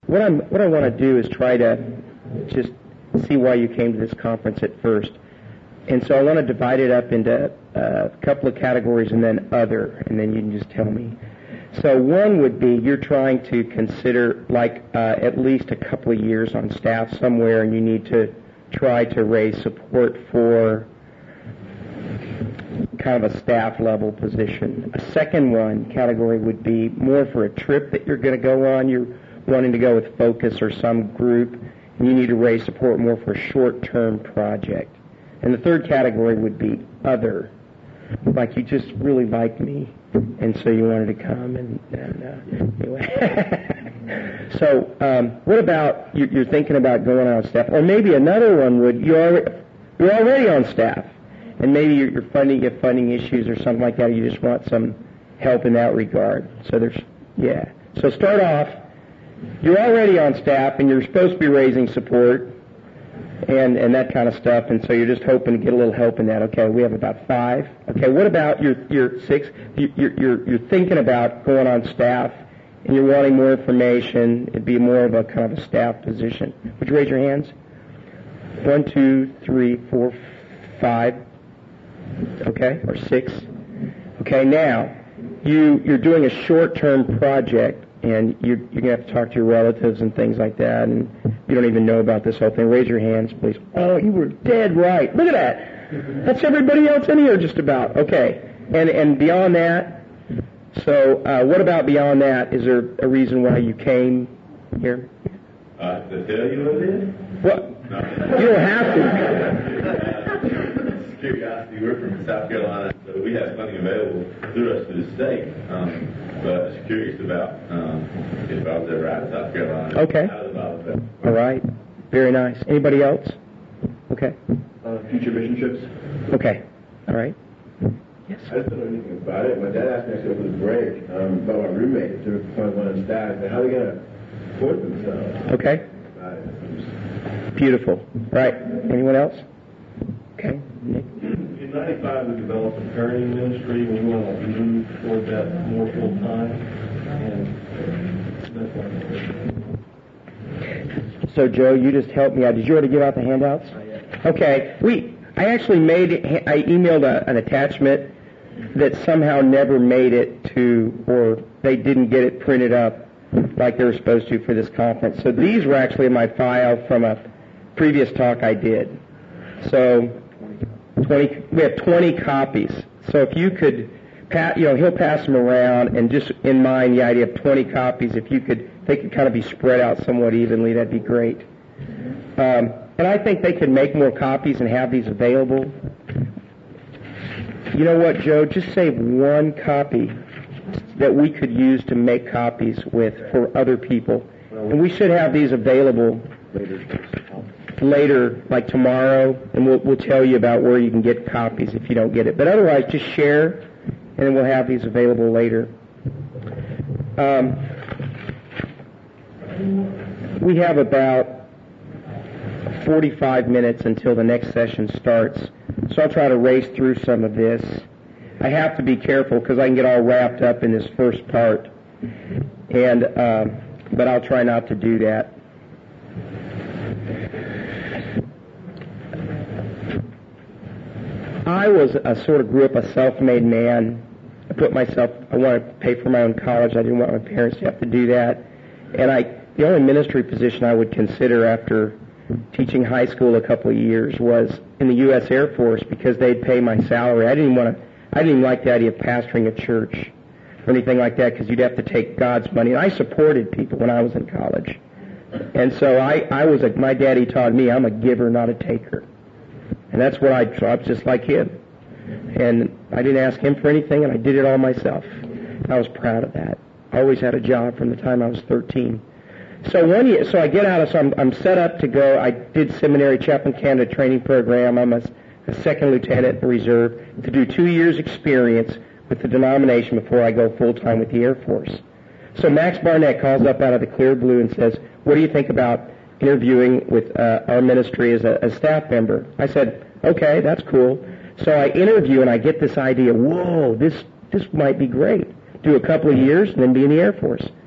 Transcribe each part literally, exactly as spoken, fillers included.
what I'm what I want to do is try to just see why you came to this conference at first. And so I want to divide it up into uh, a couple of categories and then other, and then you can just tell me. So one would be you're trying to consider like uh, at least a couple of years on staff somewhere, and you need to try to raise support for kind of a staff level position. A second one category would be more for a trip that you're going to go on. You're wanting to go with Focus or some group, and you need to raise support more for a short-term project. And the third category would be other, like you just really like me, and so you wanted to come. And, and uh, anyway. So, um, what about you, you're thinking about going on staff, or maybe another one would you're already, you're already on staff, and maybe you're, you're funding you have funding issues or something like that. You just want some help in that regard. So there's yeah. So start off. You're already on staff, and you're supposed to be raising support. And, and that kind of stuff, and so you're just hoping to get a little help in that. Okay, we have about five. Okay, what about your your six? You, you're you're you're thinking about going on staff, and you're wanting more information. It'd be more of a kind of a staff position. Would you raise your hands? One, two, three, four, five. Okay, or six. Okay, now you you're doing a short-term project, and you're you're gonna have to talk to your relatives and things like that, and you don't even know about this whole thing. Raise your hands, please. Oh, you were dead right. Look at that. That's everybody else in here just about. Okay. And and beyond that, so uh, what about beyond that? Is there a reason why you came here? Uh, to tell you what it is? What? No. You don't have to. Curiosity. We're from South Carolina, so we have funding available through us to the state. Um, but I was curious about um, if I was ever out of South Carolina. Okay. Out of the Bible. All right. Very nice. Anybody else? Okay. Uh, future mission trips. Okay. All right. Yes. I just don't know anything about it. My dad asked me actually over the break um, about my roommate if they were fund one on staff and how they're going to support themselves. Okay. Beautiful. Right. Anyone else? Okay. Nick? In ninety-five, we developed a parenting ministry. We want to move toward that more full time, and that's why. So, Joe, you just helped me out. Did you already give out the handouts? Okay. We, I actually made, I emailed a, an attachment that somehow never made it to, or they didn't get it printed up like they were supposed to for this conference. So these were actually in my file from a previous talk I did. So twenty, we have twenty copies. So if you could, pat, you know, he'll pass them around, and just in mind the idea of twenty copies. If you could, they could kind of be spread out somewhat evenly. That'd be great. Um, and I think they could make more copies and have these available. You know what, Joe? Just save one copy that we could use to make copies with for other people, and we should have these available later, like tomorrow, and we'll, we'll tell you about where you can get copies if you don't get it. But otherwise, just share, and then we'll have these available later. Um, we have about forty-five minutes until the next session starts, so I'll try to race through some of this. I have to be careful because I can get all wrapped up in this first part, and uh, but I'll try not to do that. I was a sort of grew up a self-made man. I put myself, I wanted to pay for my own college. I didn't want my parents to have to do that. And I, the only ministry position I would consider after teaching high school a couple of years was in the U S Air Force because they'd pay my salary. I didn't want to, I didn't even like the idea of pastoring a church or anything like that because you'd have to take God's money. And I supported people when I was in college. And so I, I was a, my daddy taught me I'm a giver, not a taker. And that's what I, I was just like him. And I didn't ask him for anything, and I did it all myself. I was proud of that. I always had a job from the time I was thirteen. So one year, so I get out of, so I'm, I'm set up to go. I did seminary, chaplain candidate training program. I'm a, a second lieutenant in reserve to do two years experience with the denomination before I go full time with the Air Force. So Max Barnett calls up out of the clear blue and says, "What do you think about interviewing with uh, our ministry as a, a staff member?" I said, "Okay, that's cool." So I interview and I get this idea, whoa, this this might be great. Do a couple of years and then be in the Air Force.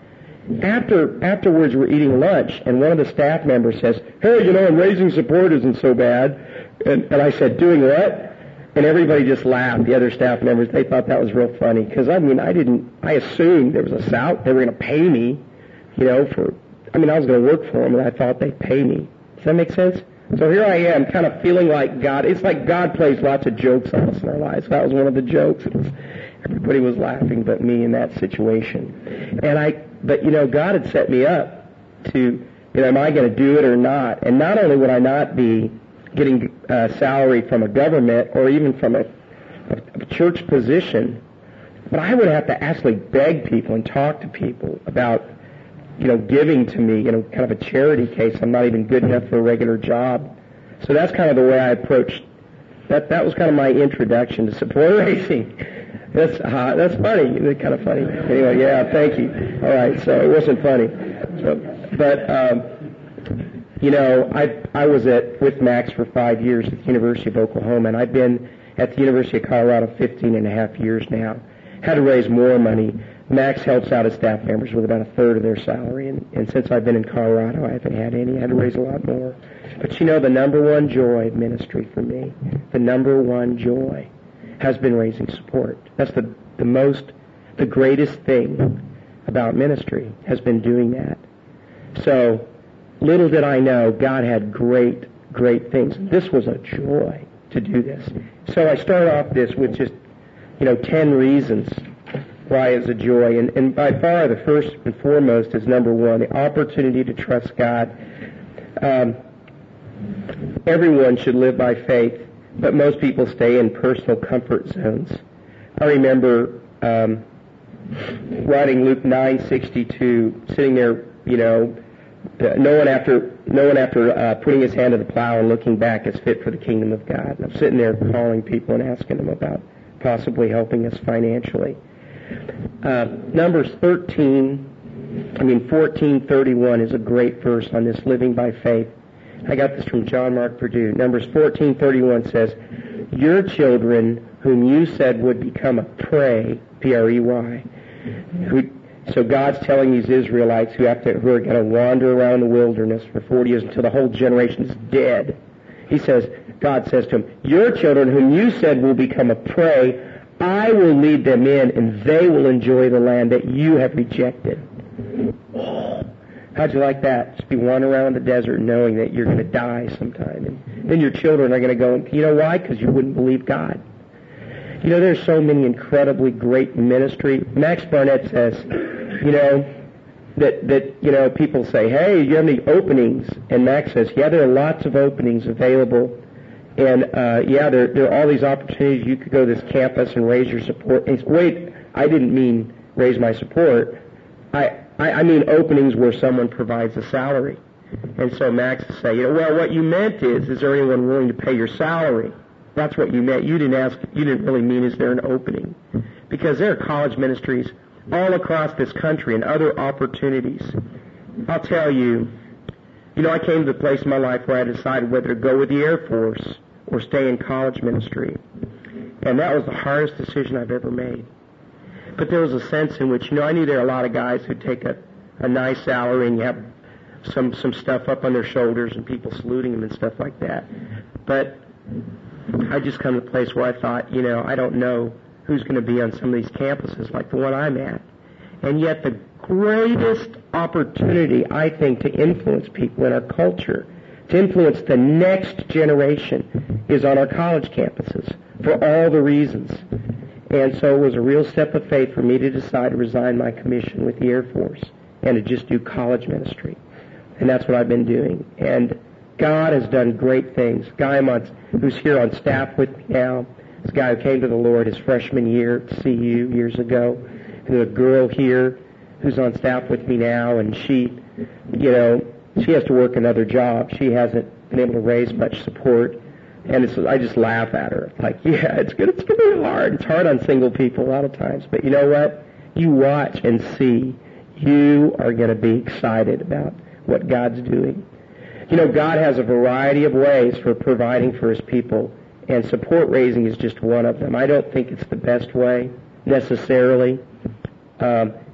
after afterwards we're eating lunch, and one of the staff members says, "Hey, you know, raising support isn't so bad." And, and I said, "Doing what?" And everybody just laughed. The other staff members, they thought that was real funny, because I mean, I didn't. I assumed there was a sal. They were going to pay me, you know, for. I mean, I was going to work for them, and I thought they'd pay me. Does that make sense? So here I am, kind of feeling like God. It's like God plays lots of jokes on us in our lives. That was one of the jokes. It was, everybody was laughing but me in that situation. And I, but you know, God had set me up to, you know, am I going to do it or not? And not only would I not be getting uh, salary from a government or even from a, a, a church position, but I would have to actually beg people and talk to people about, you know, giving to me, you know, kind of a charity case. I'm not even good enough for a regular job. So that's kind of the way I approached, that that was kind of my introduction to support raising. That's uh, that's funny. It's kind of funny. Anyway, yeah, thank you. All right, so it wasn't funny. So, but, um, you know, I I was at with Max for five years at the University of Oklahoma, and I've been at the University of Colorado fifteen and a half years now. Had to raise more money. Max helps out his staff members with about a third of their salary, and, and since I've been in Colorado, I haven't had any. I had to raise a lot more. But you know, the number one joy of ministry for me, the number one joy, has been raising support. That's the, the most, the greatest thing about ministry, has been doing that. So, little did I know, God had great, great things. This was a joy to do this. So I start off this with just, you know, ten reasons why it's a joy. And, and by far the first and foremost is number one, the opportunity to trust God. Um, everyone should live by faith, but most people stay in personal comfort zones. I remember um, writing Luke nine sixty-two, sitting there, you know, no one after no one after uh, putting his hand to the plow and looking back is fit for the kingdom of God. And I'm sitting there calling people and asking them about possibly helping us financially. Uh, Numbers thirteen, I mean fourteen thirty-one is a great verse on this living by faith. I got this from John Mark Purdue. Numbers fourteen thirty-one says, "Your children, whom you said would become a prey," P R E Y. Who, so God's telling these Israelites who have to, who are going to wander around the wilderness for forty years until the whole generation is dead. He says, God says to them, "Your children, whom you said will become a prey, I will lead them in, and they will enjoy the land that you have rejected." Oh, how'd you like that? Just be wandering around the desert knowing that you're going to die sometime. And then your children are going to go, and you know why? Because you wouldn't believe God. You know, there's so many incredibly great ministry. Max Barnett says, you know, that, that you know, people say, "Hey, do you have any openings?" And Max says, "Yeah, there are lots of openings available. And, uh, yeah, there, there are all these opportunities. You could go to this campus and raise your support." And wait, I didn't mean raise my support. I, I, I mean openings where someone provides a salary. And so Max would say, you know, well, what you meant is, is there anyone willing to pay your salary? That's what you meant. You didn't ask, you didn't really mean, is there an opening? Because there are college ministries all across this country and other opportunities. I'll tell you, you know, I came to the place in my life where I decided whether to go with the Air Force or stay in college ministry. And that was the hardest decision I've ever made. But there was a sense in which, you know, I knew there are a lot of guys who take a, a nice salary and you have some, some stuff up on their shoulders and people saluting them and stuff like that. But I just come to the place where I thought, you know, I don't know who's going to be on some of these campuses like the one I'm at. And yet the greatest opportunity, I think, to influence people in our culture, to influence the next generation, is on our college campuses for all the reasons. And so it was a real step of faith for me to decide to resign my commission with the Air Force and to just do college ministry. And that's what I've been doing. And God has done great things. Guy on, who's here on staff with me now, this guy who came to the Lord his freshman year at C U years ago, and a girl here who's on staff with me now, and she, you know, she has to work another job. She hasn't been able to raise much support, and it's, I just laugh at her. Like, yeah, it's good. It's going to be hard. It's hard on single people a lot of times, but you know what? You watch and see. You are going to be excited about what God's doing. You know, God has a variety of ways for providing for His people, and support raising is just one of them. I don't think it's the best way necessarily. Um,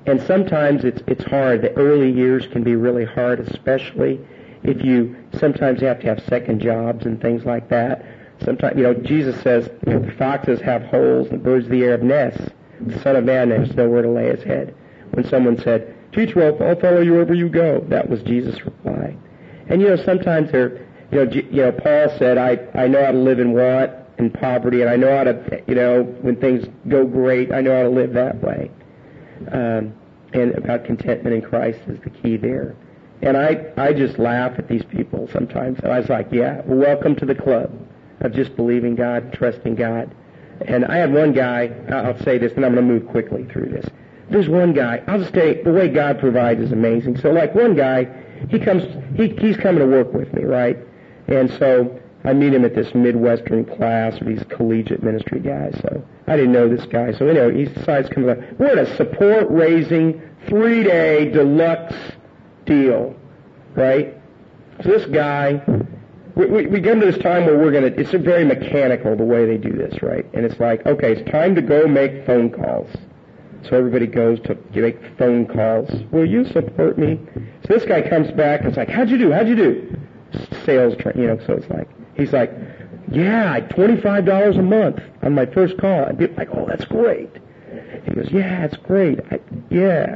and sometimes it's it's hard. The early years can be really hard, especially if you sometimes have to have second jobs and things like that. Sometimes, you know, Jesus says, you know, the foxes have holes and the birds of the air have nests. The Son of Man has nowhere to lay his head. When someone said, "Teacher, I'll follow you wherever you go," that was Jesus' reply. And you know, sometimes they're, you know, you know, Paul said, "I I know how to live in want and poverty, and I know how to, you know, when things go great, I know how to live that way." Um, and about contentment in Christ is the key there. And I I just laugh at these people sometimes. And I was like, "Yeah, well, welcome to the club of just believing God, trusting God." And I had one guy. I'll say this, and I'm going to move quickly through this. There's one guy. I'll just say the way God provides is amazing. So, like one guy, he comes, he he's coming to work with me, right? And so I meet him at this Midwestern class of these collegiate ministry guys. So I didn't know this guy. So anyway, he decides to come along. We're at a support raising three-day deluxe deal, right? So this guy, we, we, we come to this time where we're going to, it's very mechanical the way they do this, right? And it's like, okay, it's time to go make phone calls. So everybody goes to make phone calls. Will you support me? So this guy comes back and it's like, how'd you do? How'd you do? Sales, tra- you know, so it's like, he's like, yeah, twenty-five dollars a month on my first call. I'd be like, oh, that's great. He goes, yeah, it's great. I, yeah.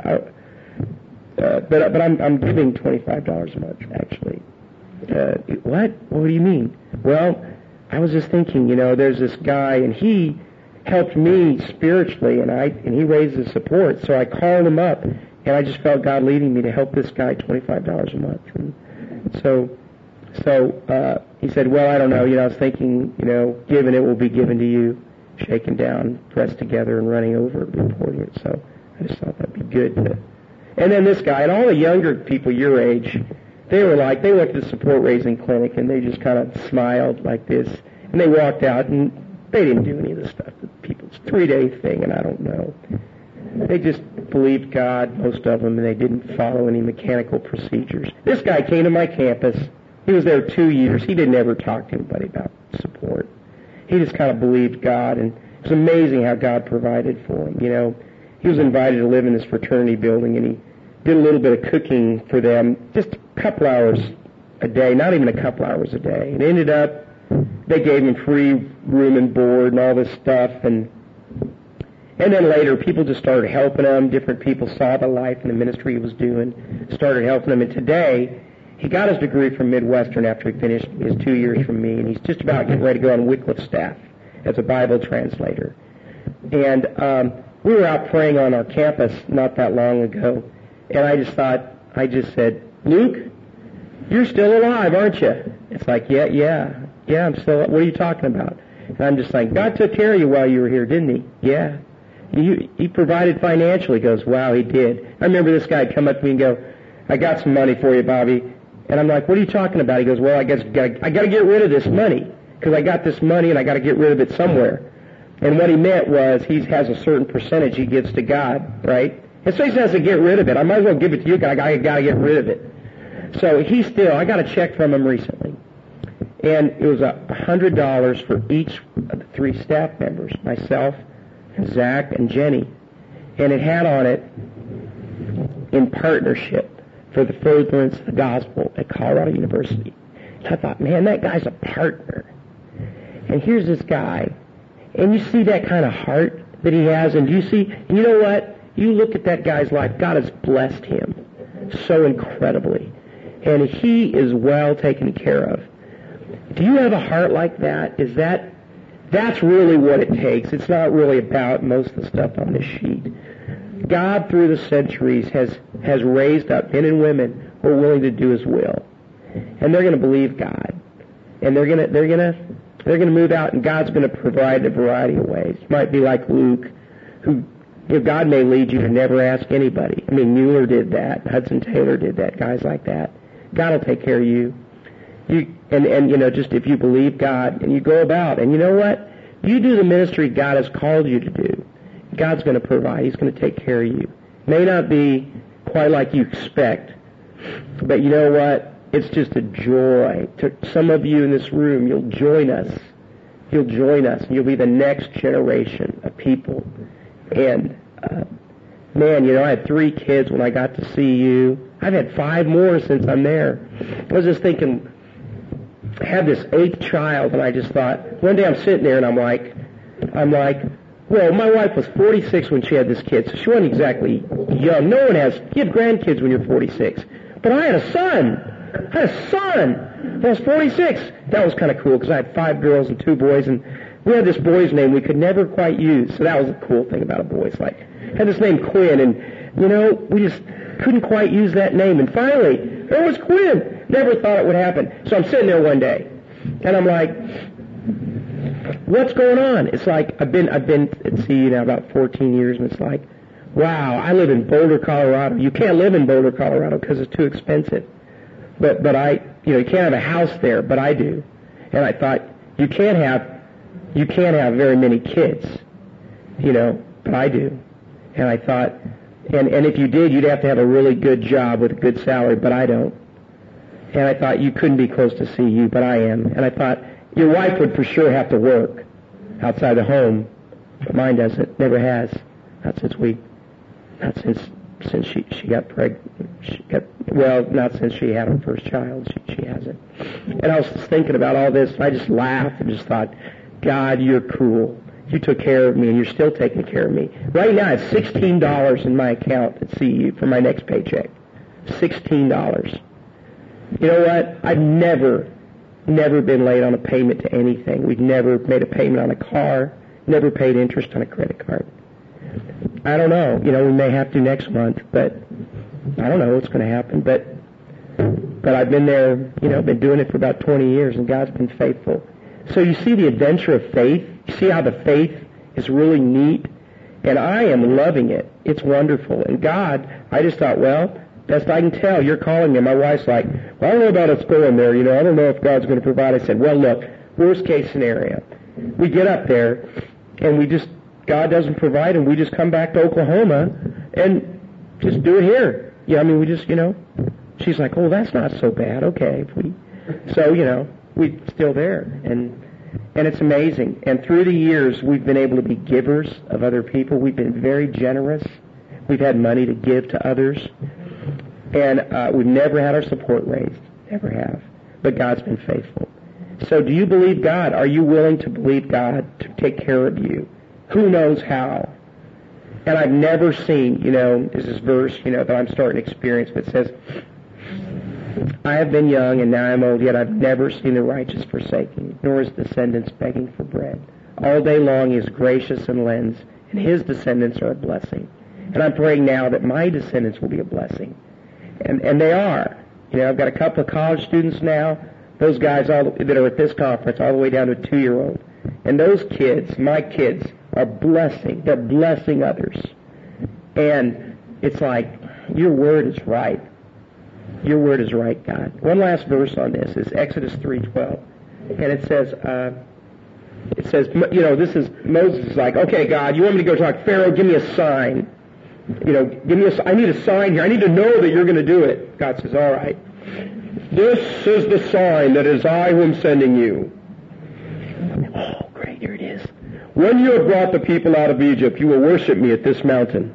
I, uh, but but I'm I'm giving twenty-five dollars a month, actually. Uh, what? What do you mean? Well, I was just thinking, you know, there's this guy, and he helped me spiritually, and I and he raised his support, so I called him up, and I just felt God leading me to help this guy twenty-five dollars a month. And so so uh, he said, well, I don't know, you know, I was thinking, you know, given it will be given to you, shaken down, pressed together, and running over, reporting it. So I just thought that'd be good to. And then this guy, and all the younger people your age, they were like, they went to the support raising clinic, and they just kind of smiled like this, and they walked out, and they didn't do any of the stuff that people, it's a three-day thing, and I don't know. They just believed God, most of them, and they didn't follow any mechanical procedures. This guy came to my campus. He was there two years. He didn't ever talk to anybody about support. He just kind of believed God, and it was amazing how God provided for him. You know, he was invited to live in this fraternity building, and he did a little bit of cooking for them, just a couple hours a day, not even a couple hours a day. And ended up, they gave him free room and board and all this stuff, and and then later people just started helping him. Different people saw the life and the ministry he was doing, started helping him. And today, he got his degree from Midwestern after he finished his two years from me, and he's just about getting ready to go on Wycliffe's staff as a Bible translator. And um, we were out praying on our campus not that long ago, and I just thought, I just said, Luke, you're still alive, aren't you? It's like, yeah, yeah, yeah, I'm still, what are you talking about? And I'm just like, God took care of you while you were here, didn't he? Yeah. He, he provided financially. He goes, wow, he did. I remember this guy come up to me and go, I got some money for you, Bobby. And I'm like, what are you talking about? He goes, well, I guess I got to get rid of this money because I got this money and I got to get rid of it somewhere. And what he meant was he has a certain percentage he gives to God, right? And so he says to get rid of it. I might as well give it to you because I got to get rid of it. So he still, I got a check from him recently. And it was a hundred dollars for each of the three staff members, myself, and Zach, and Jenny. And it had on it, in partnership for the furtherance of the gospel at Colorado University. And I thought, man, that guy's a partner. And here's this guy. And you see that kind of heart that he has, and you see, and you know what? You look at that guy's life, God has blessed him so incredibly. And he is well taken care of. Do you have a heart like that? Is that, that's really what it takes. It's not really about most of the stuff on this sheet. God, through the centuries, has, has raised up men and women who are willing to do His will. And they're going to believe God. And they're going to, they're going to, they're going to move out, and God's going to provide in a variety of ways. You might be like Luke, who, you know, God may lead you to never ask anybody. I mean, Mueller did that. Hudson Taylor did that. Guys like that. God will take care of you. You and, and, you know, just if you believe God and you go about, and you know what? You do the ministry God has called you to do. God's going to provide. He's going to take care of you. May not be quite like you expect, but you know what? It's just a joy. To some of you in this room, you'll join us. You'll join us, and you'll be the next generation of people. And uh, man, you know, I had three kids when I got to see you. I've had five more since I'm there. I was just thinking, I had this eighth child, and I just thought, one day I'm sitting there, and I'm like, I'm like, well, my wife was forty-six when she had this kid, so she wasn't exactly young. No one has, you have grandkids when you're forty-six. But I had a son. I had a son. When I was forty-six. That was kind of cool, because I had five girls and two boys, and we had this boy's name we could never quite use. So that was a cool thing about a boy. It's like, I had this name Quinn, and, you know, we just couldn't quite use that name. And finally, there was Quinn. Never thought it would happen. So I'm sitting there one day, and I'm like, what's going on? It's like, I've been, I've been at C U now about fourteen years, and it's like, wow, I live in Boulder, Colorado. You can't live in Boulder, Colorado because it's too expensive. But, but I, you know, you can't have a house there, but I do. And I thought, you can't have, you can't have very many kids, you know, but I do. And I thought, and, and if you did, you'd have to have a really good job with a good salary, but I don't. And I thought, you couldn't be close to C U, but I am. And I thought, your wife would for sure have to work outside the home, but mine doesn't, never has. Not since we, not since, since she, she got pregnant. She got, well, not since she had her first child. She, she hasn't. And I was just thinking about all this, and I just laughed and just thought, God, you're cool. You took care of me, and you're still taking care of me. Right now, I have sixteen dollars in my account at C U for my next paycheck. sixteen dollars. You know what? I've never, never been late on a payment to anything. We've never made a payment on a car, never paid interest on a credit card. I don't know. You know, we may have to next month, but I don't know what's going to happen. But but I've been there, you know, been doing it for about twenty years, and God's been faithful. So you see the adventure of faith? You see how the faith is really neat? And I am loving it. It's wonderful. And God, I just thought, well, best I can tell, you're calling me. My wife's like, well, I don't know about us going there. You know, I don't know if God's going to provide. I said, well, look, worst case scenario. We get up there, and we just, God doesn't provide, and we just come back to Oklahoma and just do it here. Yeah, I mean, we just, you know, she's like, oh, that's not so bad. Okay. If we, so, you know, we're still there. And and it's amazing. And through the years, we've been able to be givers of other people. We've been very generous. We've had money to give to others. And uh, we've never had our support raised. Never have. But God's been faithful. So do you believe God? Are you willing to believe God to take care of you? Who knows how? And I've never seen, you know, there's this verse, you know, that I'm starting to experience that says, I have been young and now I'm old, yet I've never seen the righteous forsaken, nor his descendants begging for bread. All day long he is gracious and lends, and his descendants are a blessing. And I'm praying now that my descendants will be a blessing. And and they are. You know, I've got a couple of college students now, those guys all that are at this conference, all the way down to a two-year-old. And those kids, my kids, are blessing. They're blessing others. And it's like, your word is right. Your word is right, God. One last verse on this is Exodus three twelve. And it says, uh, it says, you know, this is, Moses is like, okay, God, you want me to go talk to Pharaoh? Give me a sign. You know, give me a, I need a sign here. I need to know that you're going to do it. God says, all right. This is the sign that is I who am sending you. Oh, great, here it is. When you have brought the people out of Egypt, you will worship me at this mountain.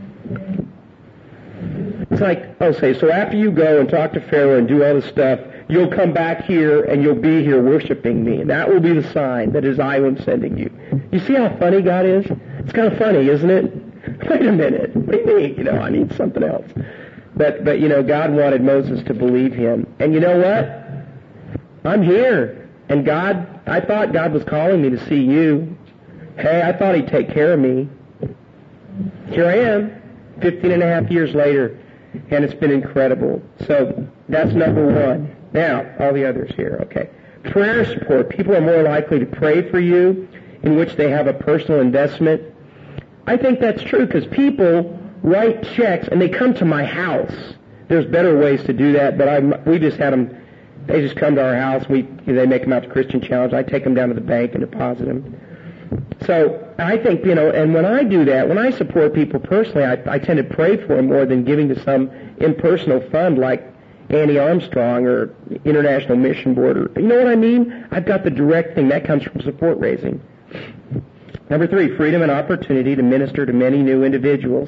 It's like, oh, say, so after you go and talk to Pharaoh and do all this stuff, you'll come back here and you'll be here worshiping me. And that will be the sign that is I who am sending you. You see how funny God is? It's kind of funny, isn't it? Wait a minute. What do you mean? You know, I need something else. But, but you know, God wanted Moses to believe him. And you know what? I'm here. And God, I thought God was calling me to see you. Hey, I thought he'd take care of me. Here I am, fifteen and a half years later. And it's been incredible. So that's number one. Now, all the others here, okay. Prayer support. People are more likely to pray for you, in which they have a personal investment. I think that's true because people write checks and they come to my house. There's better ways to do that, but I, we just had them, they just come to our house. We They make them out to Christian Challenge. I take them down to the bank and deposit them. So I think, you know, and when I do that, when I support people personally, I, I tend to pray for them more than giving to some impersonal fund like Annie Armstrong or International Mission Board. Or, you know what I mean? I've got the direct thing. That comes from support raising. Number three, freedom and opportunity to minister to many new individuals.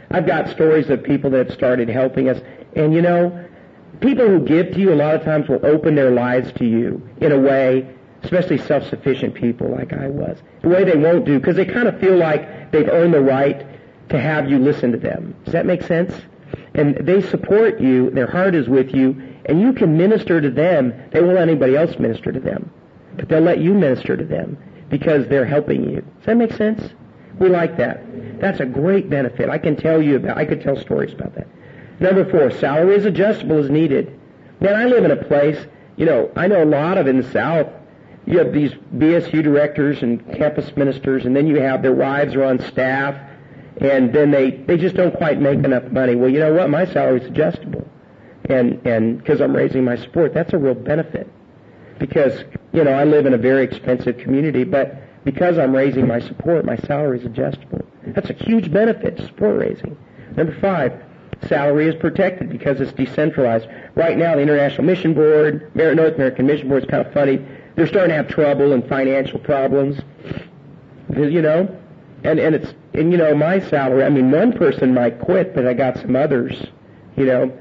I've got stories of people that have started helping us. And, you know, people who give to you a lot of times will open their lives to you in a way, especially self-sufficient people like I was, the way they won't do, because they kind of feel like they've earned the right to have you listen to them. Does that make sense? And they support you, their heart is with you, and you can minister to them. They won't let anybody else minister to them, but they'll let you minister to them because they're helping you. Does that make sense? We like that. That's a great benefit. I can tell you about, I could tell stories about that. Number four, salary is adjustable as needed. Man, I live in a place, you know, I know a lot of in the South, you have these B S U directors and campus ministers, and then you have their wives are on staff, and then they, they just don't quite make enough money. Well, you know what? My salary is adjustable. And, and because I'm raising my support, that's a real benefit. Because, you know, I live in a very expensive community, but because I'm raising my support, my salary is adjustable. That's a huge benefit, support raising. Number five, salary is protected because it's decentralized. Right now, the International Mission Board, North American Mission Board, is kind of funny. They're starting to have trouble and financial problems, you know, and and it's and you know my salary. I mean, one person might quit, but I got some others. You know,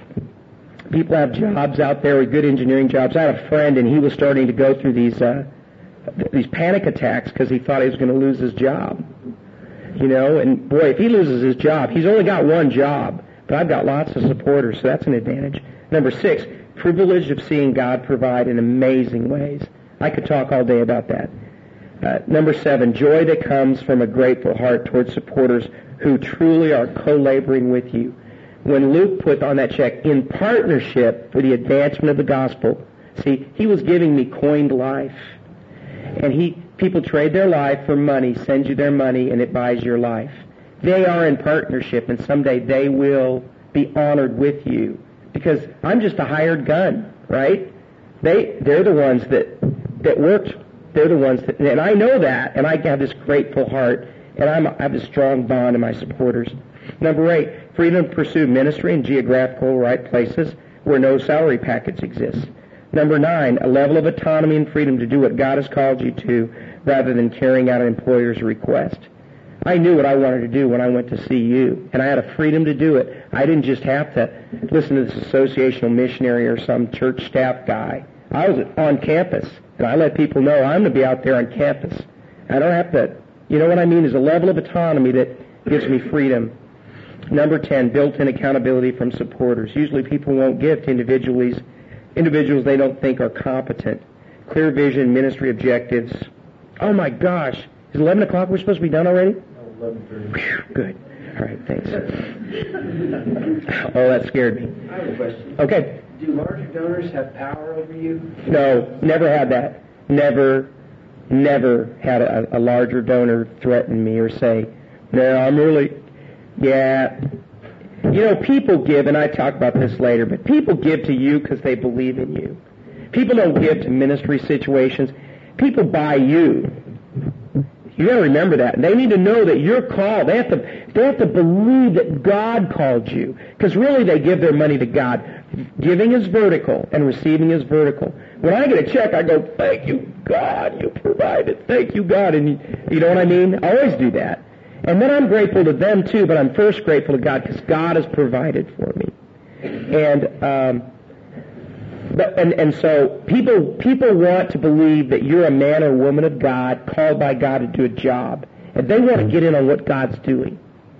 people have jobs out there with good engineering jobs. I had a friend, and he was starting to go through these uh, these panic attacks because he thought he was going to lose his job. You know, and boy, if he loses his job, he's only got one job, but I've got lots of supporters, so that's an advantage. Number six, privilege of seeing God provide in amazing ways. I could talk all day about that. Uh, number seven, joy that comes from a grateful heart towards supporters who truly are co-laboring with you. When Luke put on that check, in partnership for the advancement of the gospel, see, he was giving me coined life. And he, people trade their life for money, send you their money, and it buys your life. They are in partnership, and someday they will be honored with you. Because I'm just a hired gun, right? They, they're the ones that, that worked. They're the ones that, and I know that, and I have this grateful heart, and I'm, I have a strong bond in my supporters. Number eight, freedom to pursue ministry in geographical right places where no salary package exists. Number nine, a level of autonomy and freedom to do what God has called you to rather than carrying out an employer's request. I knew what I wanted to do when I went to C U, and I had a freedom to do it. I didn't just have to listen to this associational missionary or some church staff guy. I was on campus, and I let people know I'm going to be out there on campus. I don't have to, you know what I mean? There's a level of autonomy that gives me freedom. Number ten, built-in accountability from supporters. Usually people won't give to individuals, individuals they don't think are competent. Clear vision, ministry objectives. Oh my gosh, is eleven o'clock we're supposed to be done already? eleven thirty. Good. All right, thanks. Oh, that scared me. I have a question. Okay. Do larger donors have power over you? No, never had that. Never, never had a, a larger donor threaten me or say, no, I'm really, yeah. You know, people give, and I talk about this later, but people give to you because they believe in you. People don't give to ministry situations. People buy you. You got to remember that. And they need to know that you're called. They have to, they have to believe that God called you. Because really they give their money to God. Giving is vertical and receiving is vertical. When I get a check, I go, thank you, God, you provided. Thank you, God. And you, you know what I mean? I always do that. And then I'm grateful to them too, but I'm first grateful to God because God has provided for me. And, um, But, and, and so people people want to believe that you're a man or woman of God, called by God to do a job. And they want to get in on what God's doing.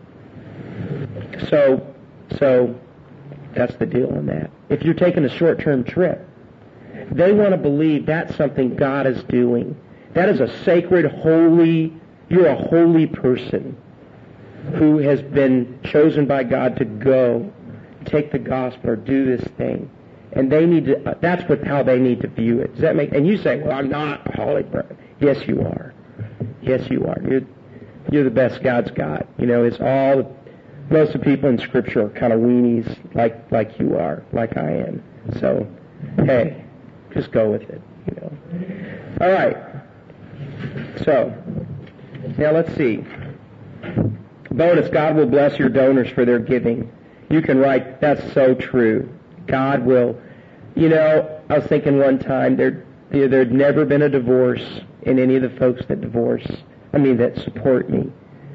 So, so that's the deal on that. If you're taking a short-term trip, they want to believe that's something God is doing. That is a sacred, holy, you're a holy person who has been chosen by God to go, take the gospel, or do this thing. And they need to, uh, that's what, how they need to view it. Does that make, and you say, well, I'm not a holy person. Yes, you are. Yes, you are. You're, you're the best God's got. You know, it's all, most of the people in Scripture are kind of weenies like, like you are, like I am. So, hey, just go with it, you know. All right. So, now let's see. Bonus, God will bless your donors for their giving. You can write, that's so true. God will, you know, I was thinking one time, there there'd never been a divorce in any of the folks that divorce, I mean, that support me.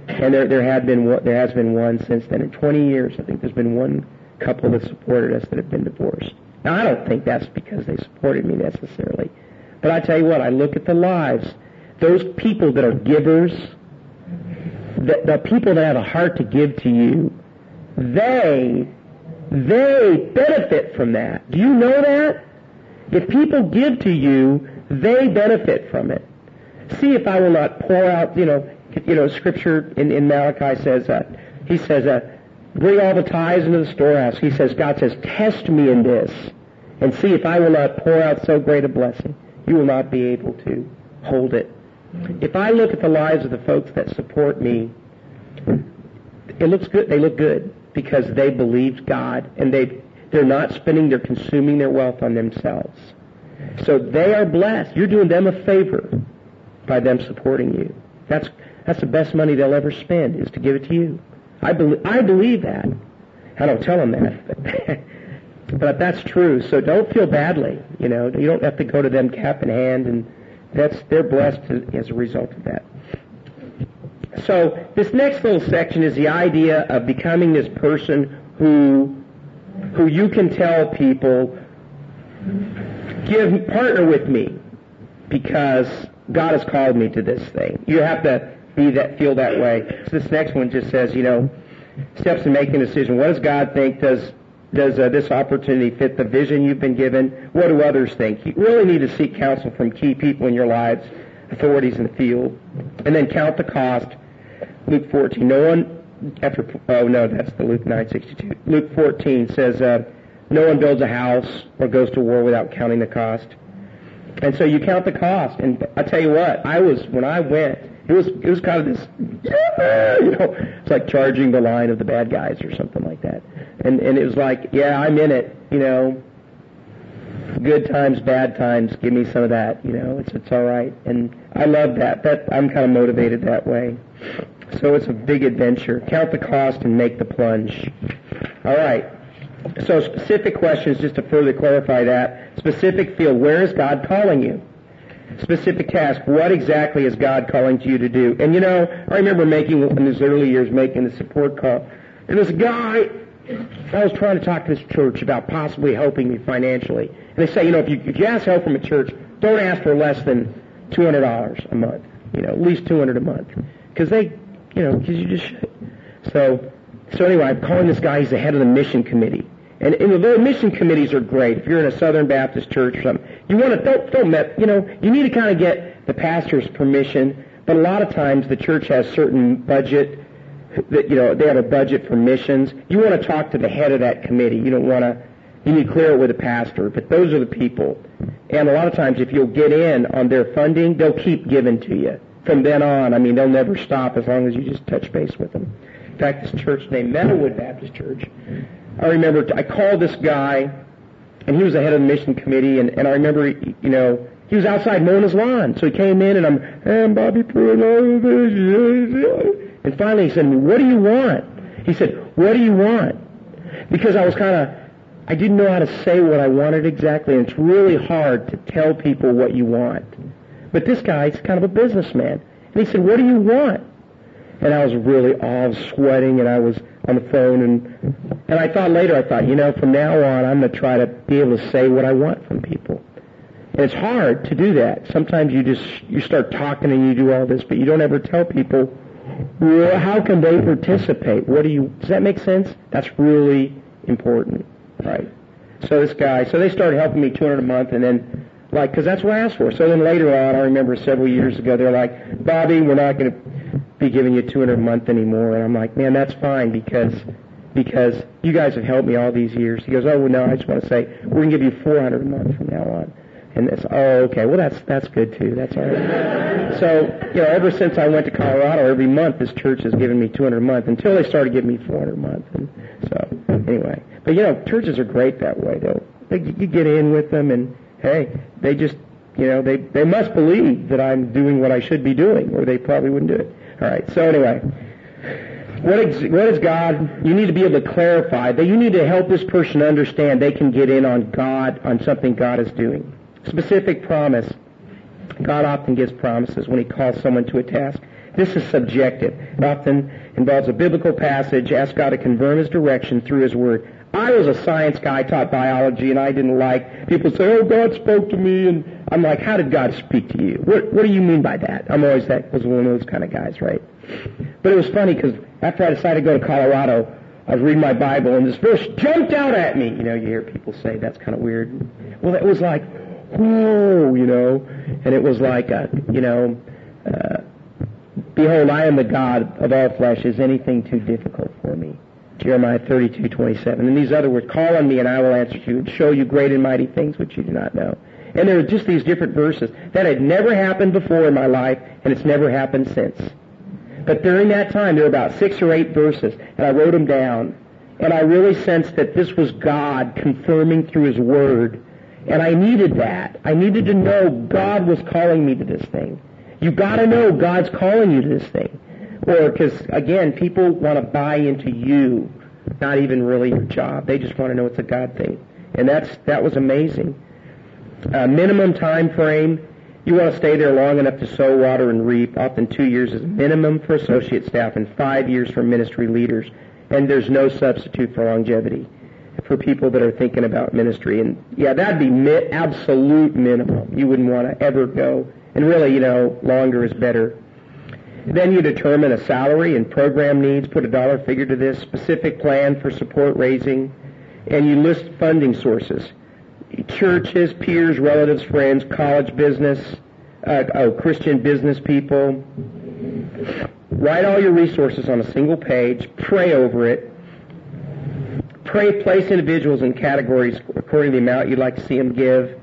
And there there had been one, there has been one since then. In twenty years, I think there's been one couple that supported us that have been divorced. Now, I don't think that's because they supported me necessarily. But I tell you what, I look at the lives. Those people that are givers, the, the people that have a heart to give to you, they, they benefit from that. Do you know that? If people give to you, they benefit from it. See if I will not pour out, you know, you know, Scripture in, in Malachi says, uh, he says, uh, bring all the tithes into the storehouse. He says, God says, test me in this, and see if I will not pour out so great a blessing. You will not be able to hold it. If I look at the lives of the folks that support me, it looks good. They look good because they believed God, and they they're not spending, they're consuming their wealth on themselves. So they are blessed. You're doing them a favor by them supporting you. That's that's the best money they'll ever spend, is to give it to you. I believe I believe that. I don't tell them that, but, but that's true. So don't feel badly. You know, you don't have to go to them cap in hand, and that's they're blessed as a result of that. So this next little section is the idea of becoming this person who who you can tell people, give partner with me because God has called me to this thing. You have to be that, feel that way. So this next one just says, you know, steps in making a decision. What does God think? Does does uh, this opportunity fit the vision you've been given? What do others think? You really need to seek counsel from key people in your lives, authorities in the field, and then count the cost. Luke fourteen. No one after. Oh no, that's the Luke nine sixty-two. Luke fourteen says, uh, no one builds a house or goes to war without counting the cost. And so you count the cost. And I tell you what, I was when I went. It was it was kind of this, you know, it's like charging the line of the bad guys or something like that. And and it was like, yeah, I'm in it, you know. Good times, bad times, give me some of that, you know. It's it's all right. And I love that. That I'm kind of motivated that way. So it's a big adventure. Count the cost and make the plunge. All right. So specific questions, just to further clarify that. Specific field, where is God calling you? Specific task, what exactly is God calling to you to do? And you know, I remember making, in these early years, making the support call. And this guy, I was trying to talk to this church about possibly helping me financially. And they say, you know, if you, if you ask help from a church, don't ask for less than two hundred dollars a month. You know, at least two hundred dollars a month. Because they, you know, because you just should. So, so anyway, I'm calling this guy, he's the head of the mission committee. And, and the mission committees are great. If you're in a Southern Baptist church or something, you want to, don't, don't, met, you know, you need to kind of get the pastor's permission. But a lot of times the church has certain budget, that, you know, they have a budget for missions. You want to talk to the head of that committee. You don't want to, you need to clear it with the pastor. But those are the people. And a lot of times if you'll get in on their funding, they'll keep giving to you. From then on, I mean, they'll never stop as long as you just touch base with them. In fact, this church named Meadowwood Baptist Church, I remember I called this guy, and he was the head of the mission committee, and, and I remember, you know, he was outside mowing his lawn. So he came in, and I'm, hey, I'm Bobby Pruitt, and finally he said, what do you want? He said, what do you want? Because I was kind of, I didn't know how to say what I wanted exactly, and it's really hard to tell people what you want. But this guy's kind of a businessman. And he said, what do you want? And I was really, oh, I was sweating, and I was on the phone, and and I thought later, I thought, you know, from now on, I'm going to try to be able to say what I want from people. And it's hard to do that. Sometimes you just, you start talking and you do all this, but you don't ever tell people, well, how can they participate? What do you, does that make sense? That's really important, right? So this guy, so they started helping me two hundred dollars a month, and then, like, because that's what I asked for. So then later on, I remember several years ago, they're like, Bobby, we're not going to be giving you two hundred dollars a month anymore. And I'm like, man, that's fine because because you guys have helped me all these years. He goes, oh, well, no, I just want to say we're going to give you four hundred dollars a month from now on. And it's, oh, okay, well, that's that's good, too. That's all right. So, you know, ever since I went to Colorado, every month this church has given me two hundred dollars a month until they started giving me four hundred dollars a month. And so, anyway. But, you know, churches are great that way, though. They, you get in with them, and, hey, they just, you know, they, they must believe that I'm doing what I should be doing, or they probably wouldn't do it. All right, so anyway, what is, what is God? You need to be able to clarify that you need to help this person understand they can get in on God, on something God is doing. Specific promise. God often gives promises when he calls someone to a task. This is subjective. It often involves a biblical passage, ask God to confirm His direction through His Word. I was a science guy, taught biology, and I didn't like, people say, oh, God spoke to me, and I'm like, how did God speak to you? What, what do you mean by that? I'm always that, was one of those kind of guys, right? But it was funny, because after I decided to go to Colorado, I was reading my Bible, and this verse jumped out at me. You know, you hear people say, that's kind of weird. Well, it was like, whoa, you know, and it was like, a, you know, uh, behold, I am the God of all flesh. Is anything too difficult for me? Jeremiah thirty-two twenty-seven. And these other words, call on me and I will answer you and show you great and mighty things which you do not know. And there were just these different verses. That had never happened before in my life, and it's never happened since. But during that time, there were about six or eight verses, and I wrote them down. And I really sensed that this was God confirming through His Word. And I needed that. I needed to know God was calling me to this thing. You got to know God's calling you to this thing. Or, because, again, people want to buy into you, not even really your job. They just want to know it's a God thing. And that's that was amazing. Uh, minimum time frame, you want to stay there long enough to sow, water, and reap. Often two years is minimum for associate staff and five years for ministry leaders. And there's no substitute for longevity for people that are thinking about ministry. And, yeah, that'd be mi- absolute minimum. You wouldn't want to ever go. And really, you know, longer is better. Then you determine a salary and program needs, put a dollar figure to this, specific plan for support raising, and you list funding sources. Churches, peers, relatives, friends, college business, uh, oh, Christian business people. Write all your resources on a single page, pray over it. Pray, place individuals in categories according to the amount you'd like to see them give,